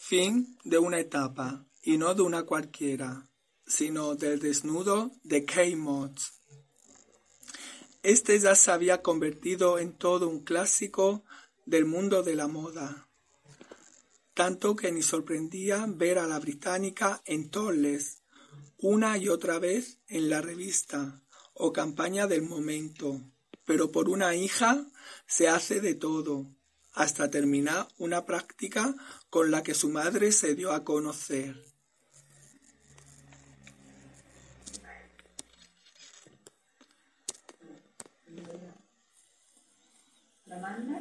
Fin de una etapa, y no de una cualquiera, sino del desnudo de Kate Moss. Este ya se había convertido en todo un clásico del mundo de la moda, tanto que ni sorprendía ver a la británica en topless una y otra vez en la revista o campaña del momento, pero por una hija se hace de todo, hasta terminar una práctica con la que su madre se dio a conocer. ¿La manda?